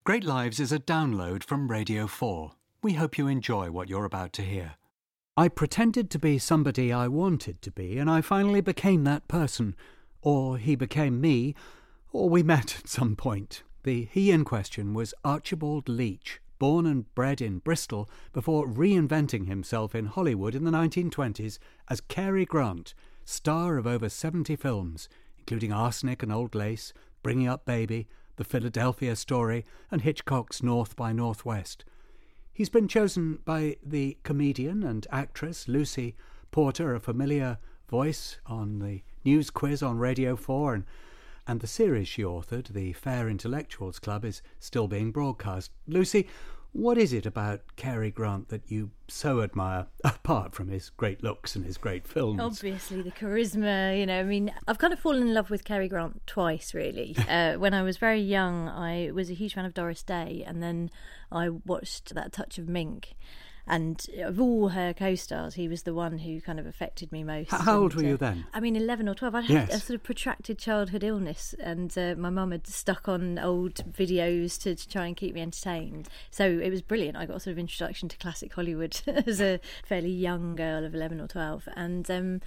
Great Lives is a download from Radio 4. We hope you enjoy what you're about to hear. I pretended to be somebody I wanted to be, and I finally became that person. Or he became me, or we met at some point. The he in question was Archibald Leach, born and bred in Bristol before reinventing himself in Hollywood in the 1920s as Cary Grant, star of over 70 films, including Arsenic and Old Lace, Bringing Up Baby, The Philadelphia Story, and Hitchcock's North by Northwest. He's been chosen by the comedian and actress Lucy Porter, a familiar voice on the news quiz on Radio 4, and the series she authored, The Fair Intellectuals Club, is still being broadcast. Lucy, what is it about Cary Grant that you so admire, apart from his great looks and his great films? Obviously, the charisma, I've kind of fallen in love with Cary Grant twice, really. When I was very young, I was a huge fan of Doris Day, and then I watched That Touch of Mink. And of all her co-stars, he was the one who kind of affected me most. How old were you then? 11 or 12. I'd had a sort of protracted childhood illness, and my mum had stuck on old videos to try and keep me entertained. So it was brilliant. I got a sort of introduction to classic Hollywood as a fairly young girl of 11 or 12. And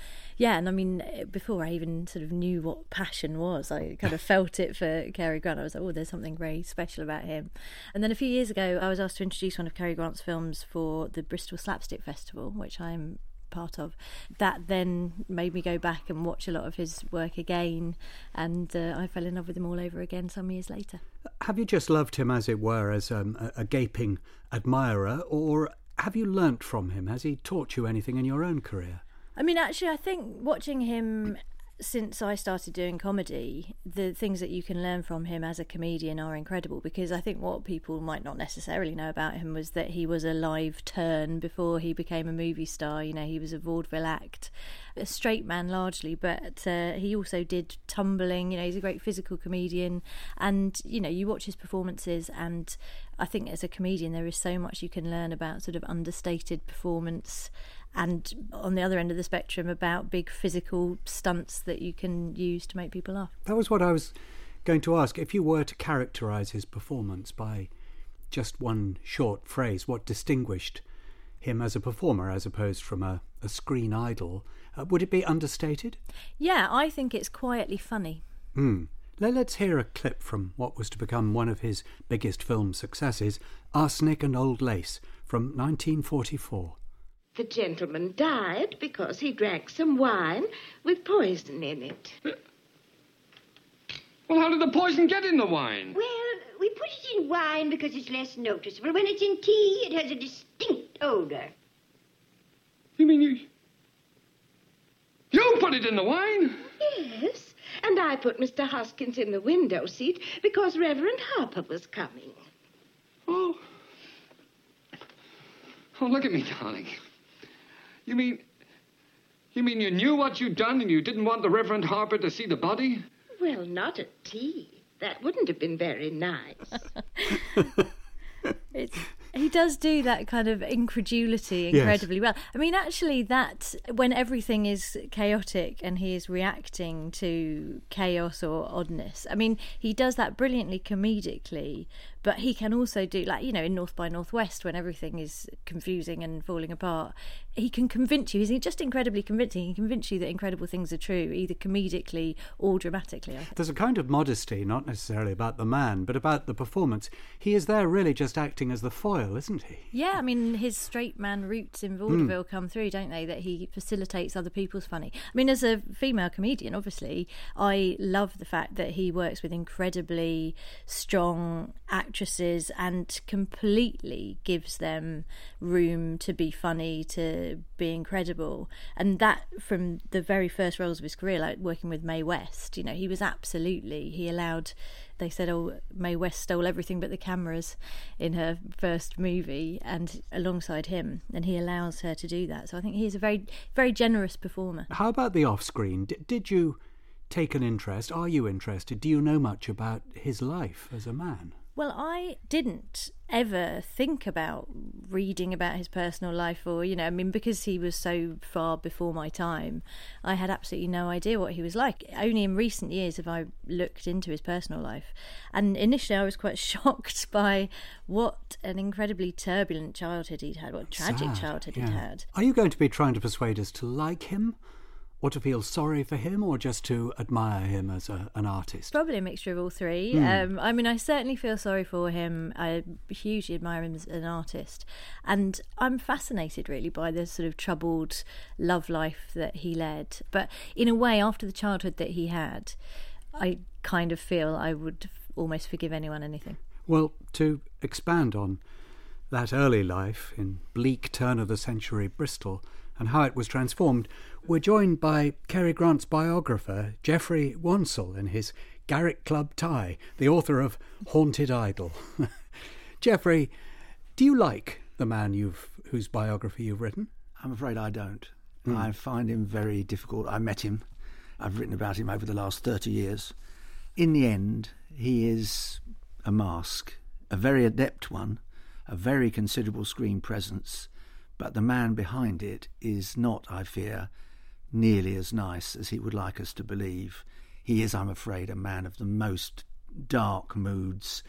before I even sort of knew what passion was, I kind of felt it for Cary Grant. I was like, oh, there's something very special about him. And then a few years ago, I was asked to introduce one of Cary Grant's films for the Bristol Slapstick Festival, which I'm part of. That then made me go back and watch a lot of his work again, and I fell in love with him all over again some years later. Have you just loved him, as it were, as a gaping admirer, or have you learnt from him? Has he taught you anything in your own career? Actually, I think watching him since I started doing comedy, the things that you can learn from him as a comedian are incredible, because I think what people might not necessarily know about him was that he was a live turn before he became a movie star. He was a vaudeville act, a straight man largely, but he also did tumbling. He's a great physical comedian, and you watch his performances, and I think as a comedian there is so much you can learn about sort of understated performance, and on the other end of the spectrum about big physical stunts that you can use to make people laugh. That was what I was going to ask. If you were to characterise his performance by just one short phrase, what distinguished him as a performer as opposed from a screen idol, would it be understated? Yeah, I think it's quietly funny. Let's hear a clip from what was to become one of his biggest film successes, Arsenic and Old Lace, from 1944. The gentleman died because he drank some wine with poison in it. Well, how did the poison get in the wine? Well, we put it in wine because it's less noticeable. When it's in tea, it has a distinct odor. You mean you put it in the wine? Yes, and I put Mr. Hoskins in the window seat because Reverend Harper was coming. Oh, look at me, darling. You mean you knew what you'd done and you didn't want the Reverend Harper to see the body? Well, not at tea. That wouldn't have been very nice. He does do that kind of incredulity incredibly well. Actually, that when everything is chaotic and he is reacting to chaos or oddness, he does that brilliantly comedically, but he can also do, in North by Northwest, when everything is confusing and falling apart, he can convince you. He's just incredibly convincing. He can convince you that incredible things are true, either comedically or dramatically. There's a kind of modesty, not necessarily about the man, but about the performance. He is there really just acting as the foil, isn't he? Yeah, his straight man roots in vaudeville come through, don't they? That he facilitates other people's funny. As a female comedian, obviously, I love the fact that he works with incredibly strong actresses and completely gives them room to be funny, to be incredible. And that, from the very first roles of his career, like working with Mae West, he was he allowed, they said, Mae West stole everything but the cameras in her first movie, and alongside him, and he allows her to do that. So I think he's a very, very generous performer. How about the off-screen? Did you take an interest? Are you interested? Do you know much about his life as a man? Well, I didn't ever think about reading about his personal life, or, you know, I mean, because he was so far before my time, I had absolutely no idea what he was like. Only in recent years have I looked into his personal life. And initially I was quite shocked by what an incredibly turbulent childhood he'd had, what a tragic childhood he'd had. Are you going to be trying to persuade us to like him, or to feel sorry for him, or just to admire him as an artist? Probably a mixture of all three. I mean, I certainly feel sorry for him. I hugely admire him as an artist. And I'm fascinated, really, by the sort of troubled love life that he led. But in a way, after the childhood that he had, I kind of feel I would almost forgive anyone anything. Well, to expand on that early life in bleak turn-of-the-century Bristol and how it was transformed, we're joined by Cary Grant's biographer, Geoffrey Wansell, in his Garrick Club tie, the author of Haunted Idol. Geoffrey, do you like the man whose biography you've written? I'm afraid I don't. I find him very difficult. I met him. I've written about him over the last 30 years. In the end, he is a mask, a very adept one, a very considerable screen presence, but the man behind it is not, I fear, nearly as nice as he would like us to believe. He is, I'm afraid, a man of the most dark moods,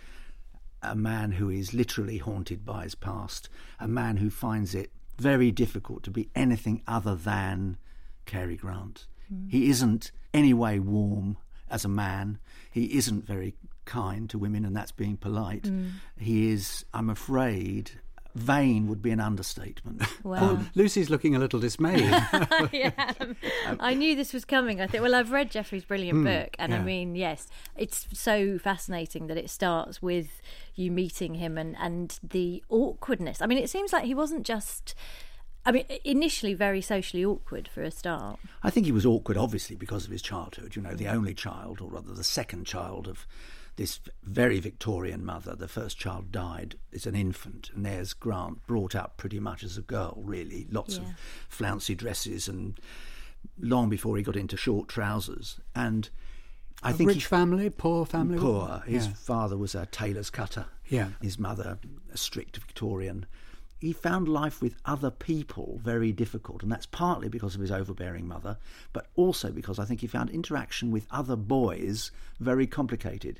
a man who is literally haunted by his past, a man who finds it very difficult to be anything other than Cary Grant. He isn't any way warm as a man. He isn't very kind to women, and that's being polite. He is, I'm afraid, vain would be an understatement. Wow. Oh, Lucy's looking a little dismayed. Yeah, I knew this was coming. I think, well, I've read Geoffrey's brilliant book, and I mean, yes, it's so fascinating that it starts with you meeting him and the awkwardness. I mean, it seems like he wasn't just, I mean, initially very socially awkward for a start. I think he was awkward, obviously, because of his childhood. You know, the only child, or rather the second child of this very Victorian mother. The first child died as an infant, and there's Grant, brought up pretty much as a girl, really. Lots of flouncy dresses, and long before he got into short trousers. And I think rich family, poor family? Poor. His father was a tailor's cutter. Yeah. His mother, a strict Victorian. He found life with other people very difficult, and that's partly because of his overbearing mother, but also because I think he found interaction with other boys very complicated.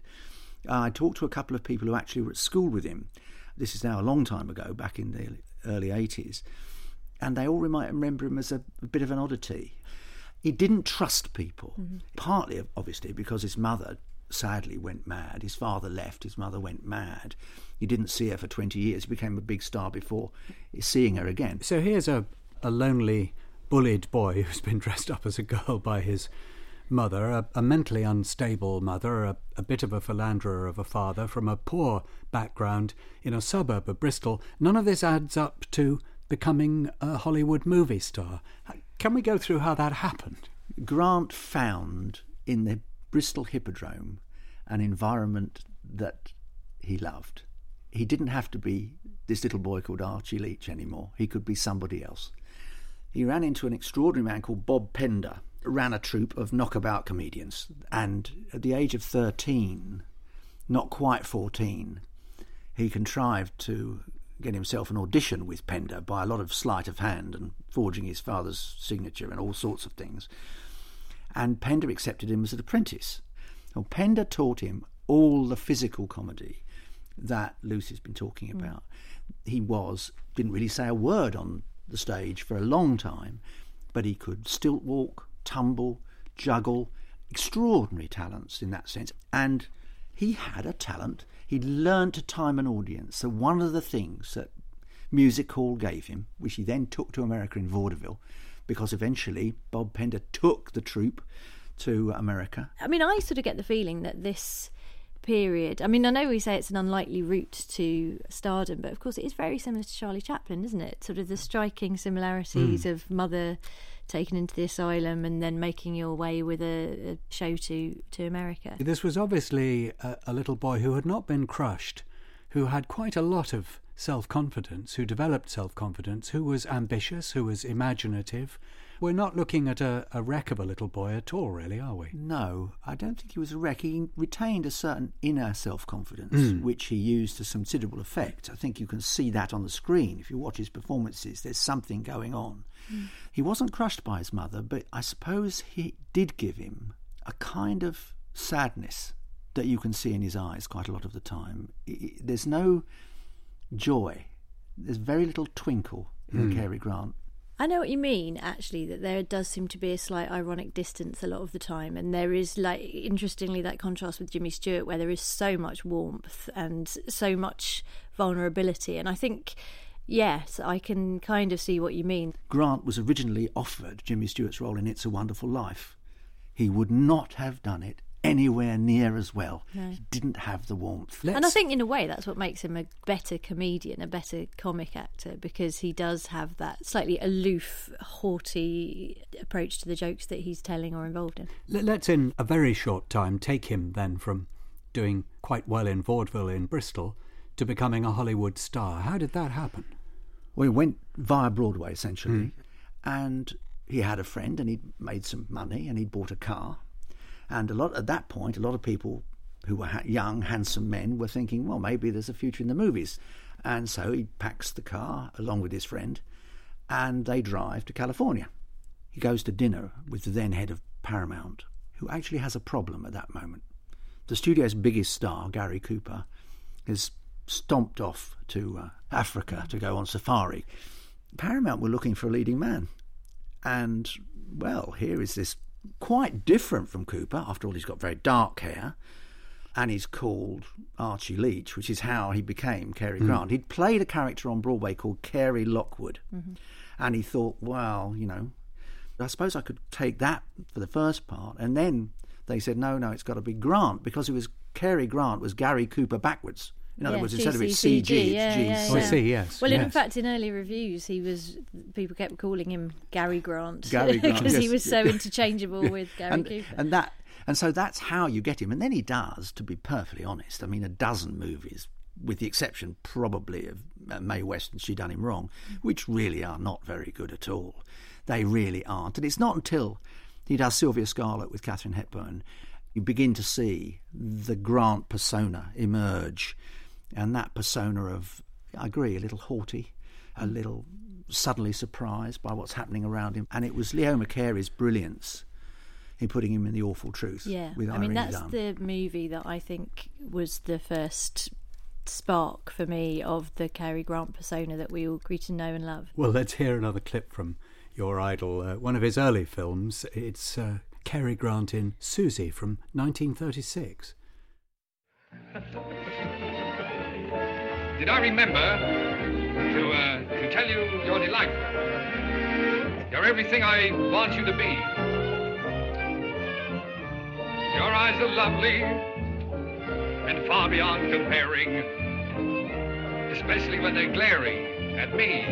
I talked to a couple of people who actually were at school with him. This is now a long time ago, back in the early 80s, and they all remember him as a bit of an oddity. He didn't trust people, partly, obviously, because his mother sadly went mad. His father left, his mother went mad. He didn't see her for 20 years. He became a big star before seeing her again. So here's a lonely, bullied boy who's been dressed up as a girl by his mother, a mentally unstable mother, a bit of a philanderer of a father from a poor background in a suburb of Bristol. None of this adds up to becoming a Hollywood movie star. Can we go through how that happened? Grant found in the Bristol Hippodrome an environment that he loved. He didn't have to be this little boy called Archie Leach anymore. He could be somebody else. He ran into an extraordinary man called Bob Pender, ran a troupe of knockabout comedians, and at the age of 13, not quite 14, he contrived to get himself an audition with Pender by a lot of sleight of hand and forging his father's signature and all sorts of things. And Pender accepted him as an apprentice. Well, Pender taught him all the physical comedy that Lucy's been talking about. He didn't really say a word on the stage for a long time, but he could stilt walk, tumble, juggle, extraordinary talents in that sense. And he had a talent. He'd learned to time an audience. So one of the things that Music Hall gave him, which he then took to America in vaudeville, because eventually Bob Pender took the troupe to America. I mean, I sort of get the feeling that this period, I mean, I know we say it's an unlikely route to stardom, but of course it is very similar to Charlie Chaplin, isn't it? Sort of the striking similarities of mother taken into the asylum and then making your way with a show to America. This was obviously a little boy who had not been crushed, who had quite a lot of self-confidence, who developed self-confidence, who was ambitious, who was imaginative, We're not looking at a wreck of a little boy at all, really, are we? No, I don't think he was a wreck. He retained a certain inner self-confidence, which he used to some considerable effect. I think you can see that on the screen. If you watch his performances, there's something going on. He wasn't crushed by his mother, but I suppose he did give him a kind of sadness that you can see in his eyes quite a lot of the time. There's no joy. There's very little twinkle in Cary Grant. I know what you mean, actually, that there does seem to be a slight ironic distance a lot of the time. And there is, like, interestingly, that contrast with Jimmy Stewart, where there is so much warmth and so much vulnerability. And I think, yes, I can kind of see what you mean. Grant was originally offered Jimmy Stewart's role in It's a Wonderful Life. He would not have done it anywhere near as well. No. He didn't have the warmth. And I think in a way that's what makes him a better comedian, a better comic actor, because he does have that slightly aloof, haughty approach to the jokes that he's telling or involved in. Let's in a very short time take him then from doing quite well in vaudeville in Bristol to becoming a Hollywood star. How did that happen? Well, he went via Broadway essentially, and he had a friend and he'd made some money and he'd bought a car. And at that point, a lot of people who were young, handsome men were thinking, well, maybe there's a future in the movies. And so he packs the car along with his friend and they drive to California. He goes to dinner with the then head of Paramount, who actually has a problem at that moment. The studio's biggest star, Gary Cooper, has stomped off to Africa to go on safari. Paramount were looking for a leading man. And, well, here is this quite different from Cooper. After all, he's got very dark hair, and he's called Archie Leach, which is how he became Cary Grant. He'd played a character on Broadway called Carey Lockwood, and he thought, well, you know, I suppose I could take that for the first part. And then they said, no, it's got to be Grant, because it was Cary Grant was Gary Cooper backwards. In other words, instead of it CG, it's GC. Oh, I see, yes. Well, yes. In fact, in early reviews, people kept calling him Gary Grant. Gary Grant, because he was so interchangeable with Gary Cooper. And so that's how you get him. And then he does, to be perfectly honest, I mean, a dozen movies, with the exception probably of Mae West and She Done Him Wrong, which really are not very good at all. They really aren't. And it's not until he does Sylvia Scarlett with Katharine Hepburn you begin to see the Grant persona emerge. And that persona of, I agree, a little haughty, a little suddenly surprised by what's happening around him. And it was Leo McCary's brilliance in putting him in The Awful Truth. Yeah, with I mean, Irene that's Dunne. the movie that I think was the first spark for me of the Cary Grant persona that we all grew to know and love. Well, let's hear another clip from your idol, one of his early films. It's Cary Grant in Susie from 1936. Did I remember to tell you you're delightful? You're everything I want you to be. Your eyes are lovely and far beyond comparing, especially when they're glaring at me.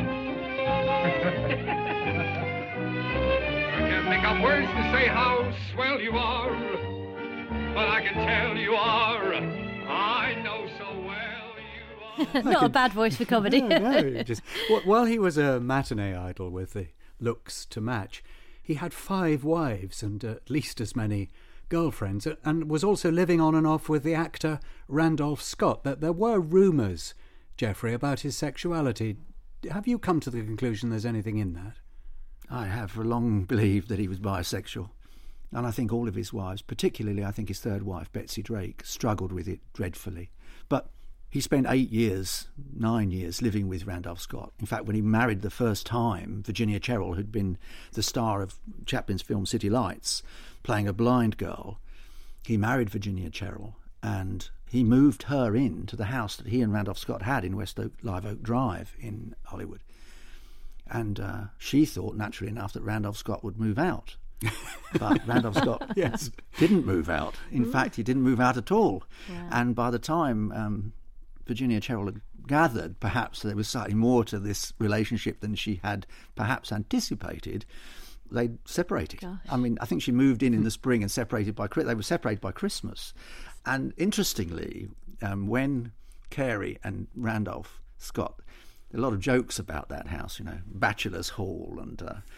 I can't make up words to say how swell you are, but I can tell you are. I know so well. Not a bad voice for comedy. No. While he was a matinee idol with the looks to match, he had 5 wives and at least as many girlfriends, and was also living on and off with the actor Randolph Scott. That there were rumours, Geoffrey, about his sexuality. Have you come to the conclusion there's anything in that? I have for long believed that he was bisexual. And I think all of his wives, particularly I think his third wife, Betsy Drake, struggled with it dreadfully. But he spent 9 years living with Randolph Scott. In fact, when he married the first time, Virginia Cherrill, who'd been the star of Chaplin's film City Lights, playing a blind girl, he married Virginia Cherrill and he moved her into the house that he and Randolph Scott had in West Oak, Live Oak Drive in Hollywood. And she thought, naturally enough, that Randolph Scott would move out. But Randolph Scott didn't move out. In fact, he didn't move out at all. Yeah. And by the time Virginia Cherrill had gathered perhaps there was slightly more to this relationship than she had perhaps anticipated, they separated. Gosh. I mean, I think she moved in the spring and they were separated by Christmas. And interestingly, when Cary and Randolph Scott, a lot of jokes about that house, you know, Bachelor's Hall and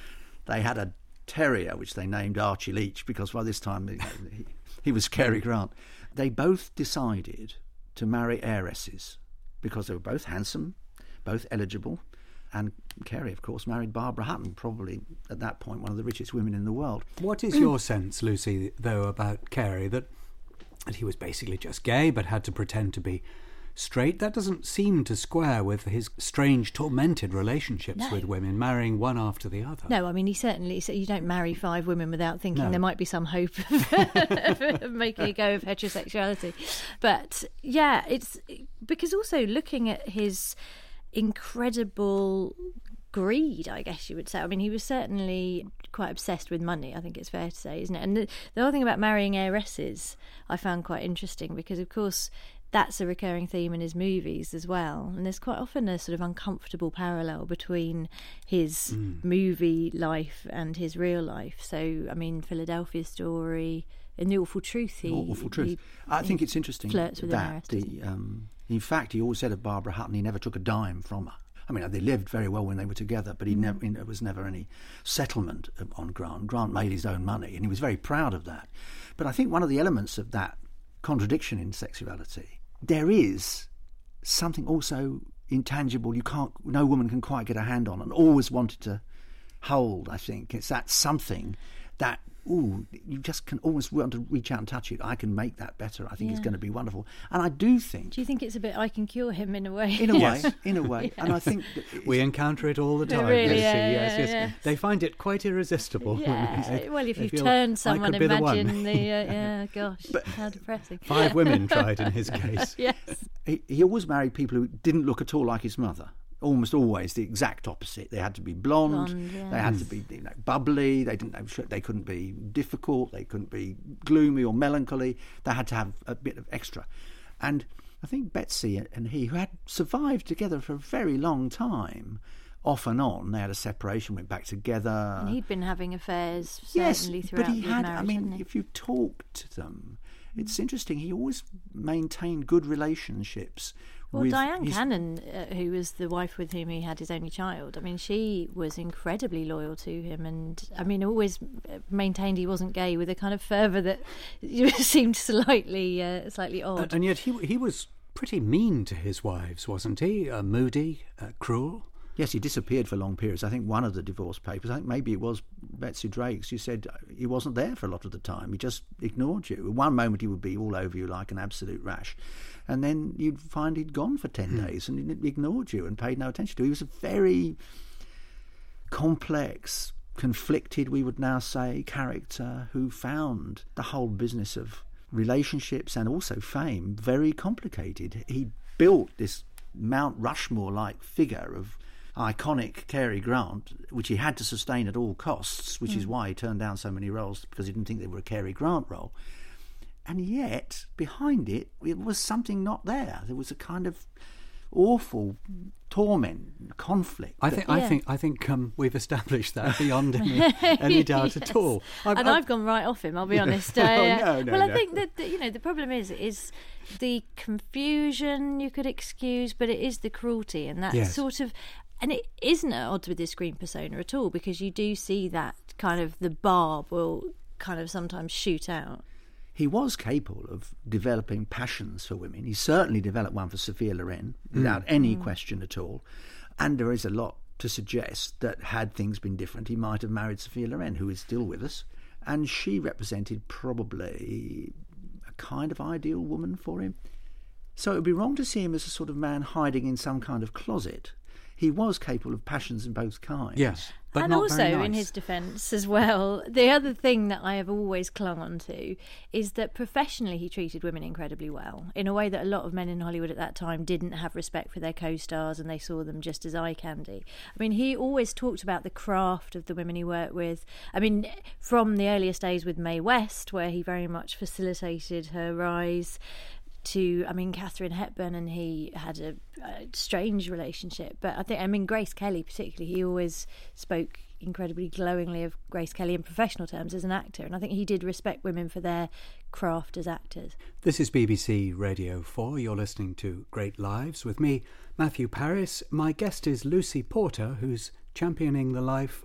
They had a terrier which they named Archie Leach because by this time he was Cary Grant. They both decided to marry heiresses because they were both handsome, both eligible, and Cary, of course, married Barbara Hutton, probably at that point one of the richest women in the world. What is your sense, Lucy, though, about Cary, that he was basically just gay but had to pretend to be straight? That doesn't seem to square with his strange, tormented relationships with women, marrying one after the other. No, I mean, he certainly said you don't marry 5 women without thinking there might be some hope of making a go of heterosexuality. But yeah, it's because also looking at his incredible greed, I guess you would say. I mean, he was certainly quite obsessed with money, I think it's fair to say, isn't it? And the whole thing about marrying heiresses I found quite interesting because, of course, that's a recurring theme in his movies as well. And there's quite often a sort of uncomfortable parallel between his movie life and his real life. So, I mean, Philadelphia Story, in The Awful Truth, I think it's interesting flirts with that in fact, he always said of Barbara Hutton he never took a dime from her. I mean, they lived very well when they were together, but there was never any settlement on Grant. Grant made his own money, and he was very proud of that. But I think one of the elements of that contradiction in sexuality, there is something also intangible no woman can quite get a hand on and always wanted to hold, I think. It's that something that, you just can always want to reach out and touch it. I can make that better. I think it's going to be wonderful. And I do think... Do you think it's a bit I can cure him in a way? In a way. Yeah. And I think... We encounter it all the time. Really, yes. They find it quite irresistible. Yeah. Well, if you've turned someone, imagine gosh, how depressing. 5 women tried in his case. Yes. He always married people who didn't look at all like his mother. Almost always the exact opposite. They had to be blonde. They had to be bubbly. They couldn't be difficult. They couldn't be gloomy or melancholy. They had to have a bit of extra. And I think Betsy and he, who had survived together for a very long time, off and on, they had a separation, went back together. And he'd been having affairs certainly throughout his marriage. I mean, if you talk to them, it's interesting. He always maintained good relationships. Well, Diane Cannon, who was the wife with whom he had his only child, I mean, she was incredibly loyal to him and, I mean, always maintained he wasn't gay with a kind of fervour that seemed slightly odd. And yet he was pretty mean to his wives, wasn't he? Moody, cruel. Yes, he disappeared for long periods. I think one of the divorce papers, I think maybe it was Betsy Drake's, she said he wasn't there for a lot of the time. He just ignored you. At one moment he would be all over you like an absolute rash. And then you'd find he'd gone for 10 days and he ignored you and paid no attention to you. He was a very complex, conflicted, we would now say, character who found the whole business of relationships and also fame very complicated. He built this Mount Rushmore-like figure of iconic Cary Grant, which he had to sustain at all costs, which is why he turned down so many roles, because he didn't think they were a Cary Grant role. And yet, behind it was something not there. There was a kind of awful torment, conflict. I think we've established that beyond any doubt at all. I've gone right off him, I'll be honest. No. I think that the problem is the confusion you could excuse, but it is the cruelty and that sort of. And it isn't at odds with his screen persona at all, because you do see that kind of the barb will kind of sometimes shoot out. He was capable of developing passions for women. He certainly developed one for Sophia Loren without any question at all. And there is a lot to suggest that had things been different, he might have married Sophia Loren, who is still with us. And she represented probably a kind of ideal woman for him. So it would be wrong to see him as a sort of man hiding in some kind of closet. He was capable of passions in both kinds. Yes, but and not also, very nice. In his defence as well, the other thing that I have always clung on to is that professionally he treated women incredibly well, in a way that a lot of men in Hollywood at that time didn't have respect for their co-stars and they saw them just as eye candy. I mean, he always talked about the craft of the women he worked with. I mean, from the earliest days with Mae West, where he very much facilitated her rise, to, Katharine Hepburn, and he had a strange relationship. But Grace Kelly particularly, he always spoke incredibly glowingly of Grace Kelly in professional terms as an actor, and I think he did respect women for their craft as actors. This is BBC Radio 4. You're listening to Great Lives with me, Matthew Parris. My guest is Lucy Porter, who's championing the life of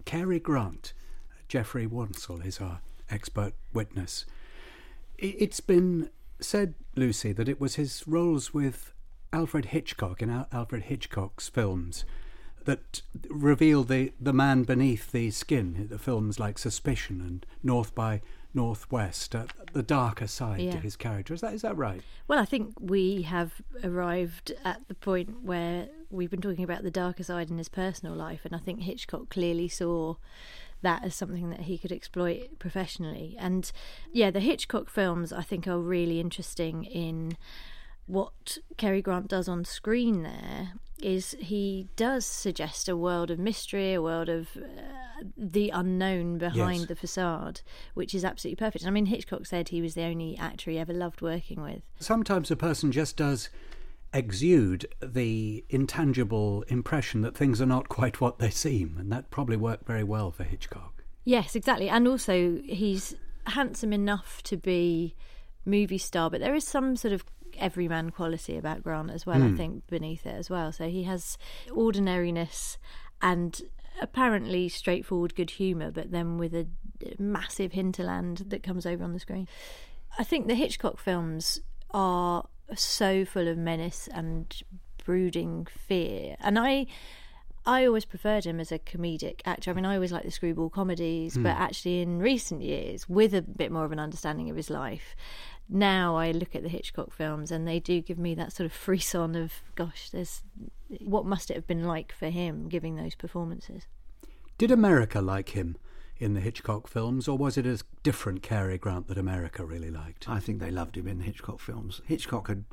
Cary Grant. Jeffrey Wansell is our expert witness. It's been said, Lucy, that it was his roles with Alfred Hitchcock in Alfred Hitchcock's films that reveal the man beneath the skin. The films like Suspicion and North by Northwest, the darker side to his character. Is that right? Well, I think we have arrived at the point where we've been talking about the darker side in his personal life, and I think Hitchcock clearly saw that as something that he could exploit professionally. And the Hitchcock films I think are really interesting in what Cary Grant does on screen. There is, he does suggest a world of mystery, a world of the unknown behind the facade, which is absolutely perfect. I mean, Hitchcock said he was the only actor he ever loved working with. Sometimes a person just does exude the intangible impression that things are not quite what they seem, and that probably worked very well for Hitchcock. Yes, exactly. And also he's handsome enough to be movie star, but there is some sort of everyman quality about Grant as well, I think, beneath it as well. So he has ordinariness and apparently straightforward good humour, but then with a massive hinterland that comes over on the screen. I think the Hitchcock films are so full of menace and brooding fear, and I always preferred him as a comedic actor. I mean, I always liked the screwball comedies, but actually in recent years, with a bit more of an understanding of his life, now I look at the Hitchcock films and they do give me that sort of frisson of, gosh, what must it have been like for him giving those performances. Did America like him in the Hitchcock films, or was it a different Cary Grant that America really liked? I think they loved him in the Hitchcock films. Hitchcock had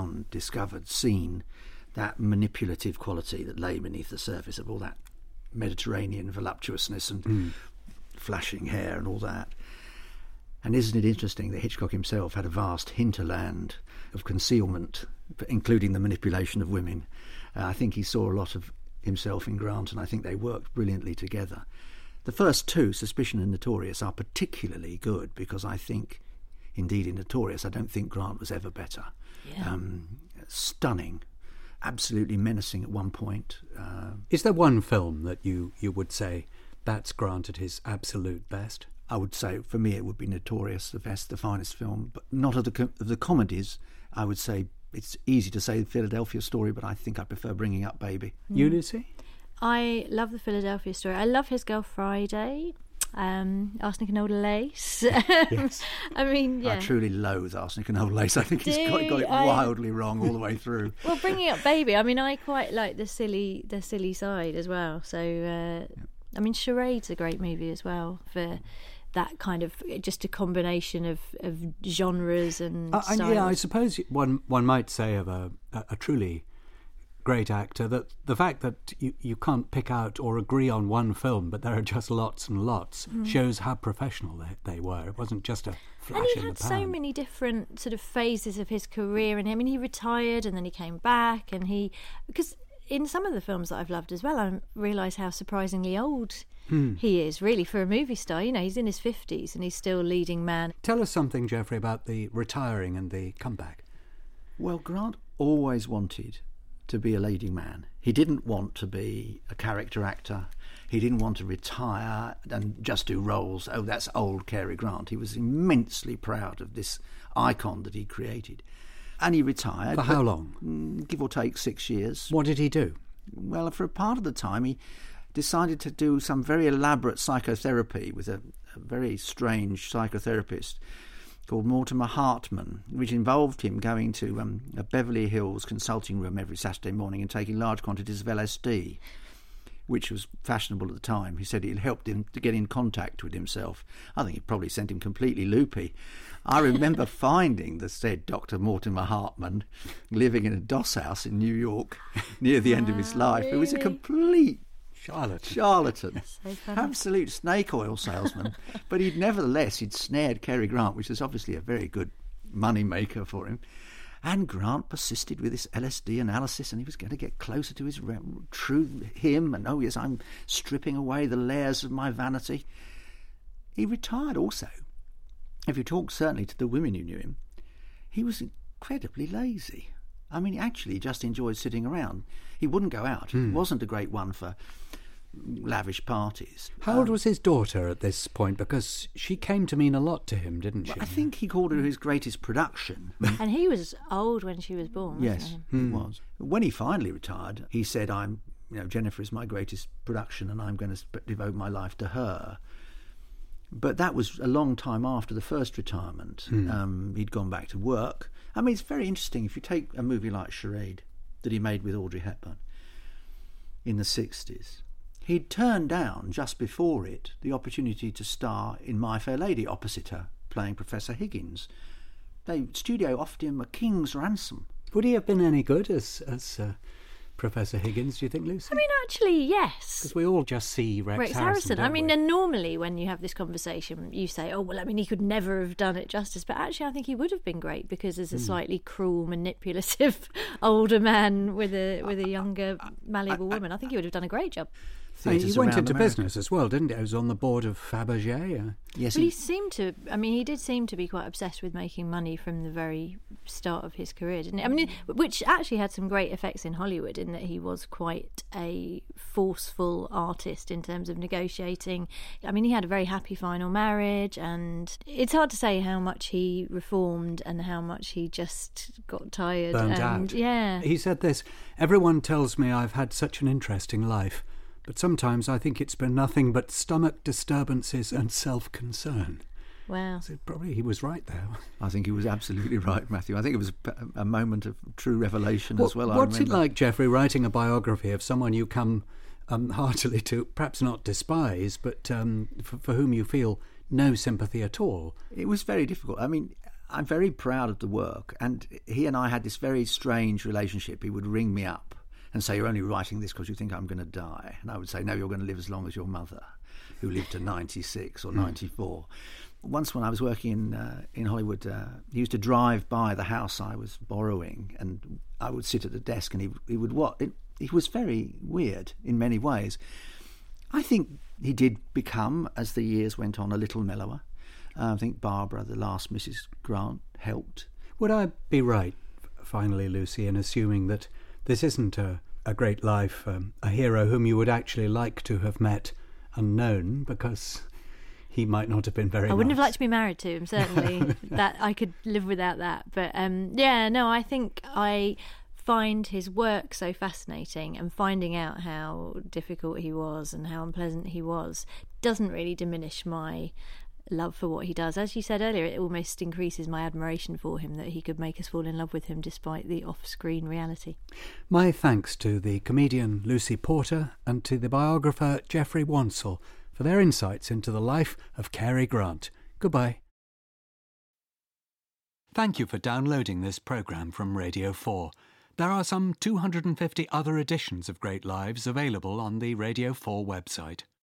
seen that manipulative quality that lay beneath the surface of all that Mediterranean voluptuousness and flashing hair and all that. And isn't it interesting that Hitchcock himself had a vast hinterland of concealment, including the manipulation of women? I think he saw a lot of himself in Grant, and I think they worked brilliantly together. The first two, Suspicion and Notorious, are particularly good because I think, indeed in Notorious, I don't think Grant was ever better. Yeah. Stunning, absolutely menacing at one point. Is there one film that you would say that's Grant at his absolute best? I would say, for me, it would be Notorious, the best, the finest film, but not of the comedies. I would say it's easy to say the Philadelphia Story, but I think I prefer Bringing Up Baby. You, Lucy? I love the Philadelphia Story. I love His Girl Friday, Arsenic and Old Lace. Yes. I mean, yeah. I truly loathe Arsenic and Old Lace. I think he's got it wildly wrong all the way through. Well, Bringing Up Baby, I mean, I quite like the silly side as well. So, I mean, Charade's a great movie as well for that kind of just a combination of genres and styles. Yeah, I suppose one might say of a truly great actor that the fact that you can't pick out or agree on one film, but there are just lots and lots, shows how professional they were. It wasn't just a flash in the pan. And he had so many different sort of phases of his career. And I mean, he retired and then he came back, and because in some of the films that I've loved as well, I realise how surprisingly old he is, really, for a movie star. You know, he's in his 50s and he's still leading man. Tell us something, Geoffrey, about the retiring and the comeback. Well, Grant always wanted to be a leading man. He didn't want to be a character actor. He didn't want to retire and just do roles. Oh, that's old Cary Grant. He was immensely proud of this icon that he created. And he retired. For how long? Give or take 6 years. What did he do? Well, for a part of the time, he decided to do some very elaborate psychotherapy with a very strange psychotherapist called Mortimer Hartman, which involved him going to a Beverly Hills consulting room every Saturday morning and taking large quantities of LSD, which was fashionable at the time. He said it helped him to get in contact with himself. I think it probably sent him completely loopy. I remember finding the said Dr. Mortimer Hartman living in a doss house in New York near the end of his life. Really? It was a complete charlatan. So Absolute snake oil salesman. But he'd snared Cary Grant, which is obviously a very good money maker for him. And Grant persisted with this LSD analysis, and he was going to get closer to his true him. And, oh yes, I'm stripping away the layers of my vanity. He retired also. If you talk certainly to the women who knew him, he was incredibly lazy. I mean, he actually just enjoyed sitting around. He wouldn't go out. He wasn't a great one for lavish parties. How old was his daughter at this point? Because she came to mean a lot to him, didn't she? I think he called her his greatest production. And he was old when she was born, Yes, wasn't he was. When he finally retired, he said, Jennifer is my greatest production and I'm going to devote my life to her. But that was a long time after the first retirement. He'd gone back to work. I mean, it's very interesting. If you take a movie like Charade that he made with Audrey Hepburn in the 60s, he'd turned down, just before it, the opportunity to star in My Fair Lady opposite her, playing Professor Higgins. The studio offered him a king's ransom. Would he have been any good as Professor Higgins, do you think, Lucy? I mean, actually, yes. Because we all just see Rex Harrison. I mean, and normally when you have this conversation, you say, oh, well, I mean, he could never have done it justice. But actually, I think he would have been great because as a slightly cruel, manipulative older man with a younger, malleable woman, I think he would have done a great job. He went into business as well, didn't he? He was on the board of Fabergé. Yes, but he did seem to be quite obsessed with making money from the very start of his career, didn't he? I mean, which actually had some great effects in Hollywood in that he was quite a forceful artist in terms of negotiating. I mean, he had a very happy final marriage, and it's hard to say how much he reformed and how much he just got tired. Burned out. Yeah. He said this, everyone tells me I've had such an interesting life. But sometimes I think it's been nothing but stomach disturbances and self-concern. Wow. So probably he was right there. I think he was absolutely right, Matthew. I think it was a moment of true revelation as well. What's it like, Geoffrey, writing a biography of someone you come heartily to, perhaps not despise, but for whom you feel no sympathy at all? It was very difficult. I mean, I'm very proud of the work, and he and I had this very strange relationship. He would ring me up and say, you're only writing this because you think I'm going to die. And I would say, no, you're going to live as long as your mother, who lived to 96 or 94. Once when I was working in Hollywood, he used to drive by the house I was borrowing, and I would sit at the desk and he would watch. It was very weird in many ways. I think he did become, as the years went on, a little mellower. I think Barbara, the last Mrs. Grant, helped. Would I be right, finally, Lucy, in assuming that this isn't a great life, a hero whom you would actually like to have met and known, because he might not have been very nice. I wouldn't have liked to be married to him, certainly. That I could live without that. But I think I find his work so fascinating, and finding out how difficult he was and how unpleasant he was doesn't really diminish my love for what he does. As you said earlier, it almost increases my admiration for him that he could make us fall in love with him despite the off-screen reality. My thanks to the comedian Lucy Porter and to the biographer Geoffrey Wansell for their insights into the life of Cary Grant. Goodbye. Thank you for downloading this programme from Radio 4. There are some 250 other editions of Great Lives available on the Radio 4 website.